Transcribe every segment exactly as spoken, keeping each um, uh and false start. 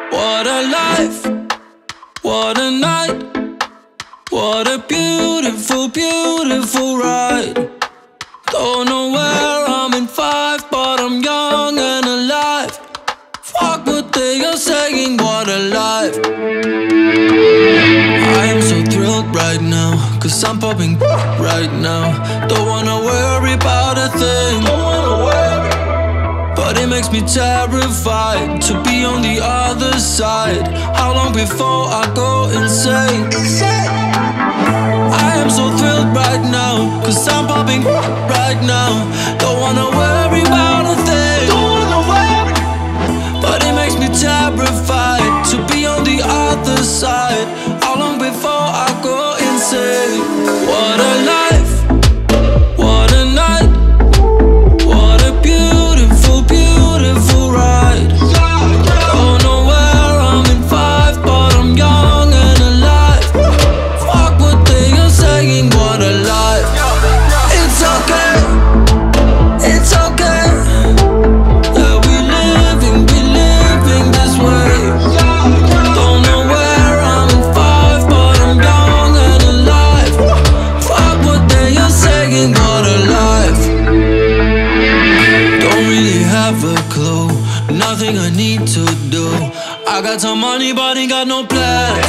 What a life, what a night, what a beautiful, beautiful ride. Don't know where I'm in five, but I'm young and alive. Fuck what they are saying, what a life. I am so thrilled right now, cause I'm popping right now. Don't wanna worry about a thing, don't wanna worry. But it makes me terrified to be on the other side. How long before I go insane? I am so thrilled right now, cause I'm popping right now. Don't wanna worry about a thing, don't wanna worry. But it makes me terrified to be on the other side. How long before I go insane? What a life, what a night, what a beautiful, beautiful ride. Don't know where I'm in five, but I'm young and alive. Fuck what they are saying, what a life. It's okay, it's okay that we living, we living this way. Don't know where I'm in five, but I'm young and alive. Fuck what they are saying, what a life. Don't really have a clue, nothing I need to do. I got some money but ain't got no plans.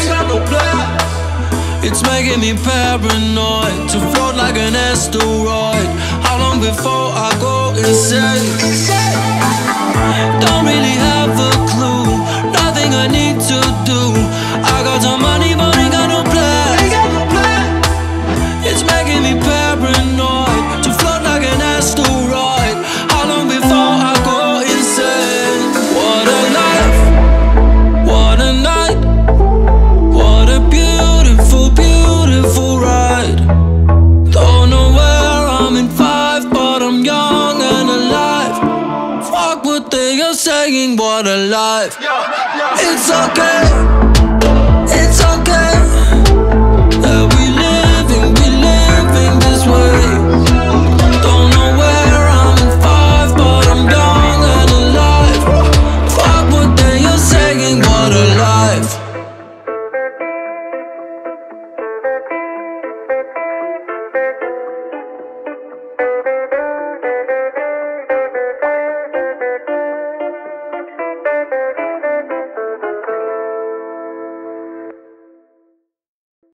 It's making me paranoid to float like an asteroid. How long before I go insane? Don't really have a clue, nothing I need to do. I got some money but ain't got no plans. It's making me paranoid to float like an asteroid. How long before I go insane? What a life, what a night, what a beautiful, beautiful ride. Don't know where I'm in five, but I'm young and alive. Fuck what they are saying, what a life. It's okay.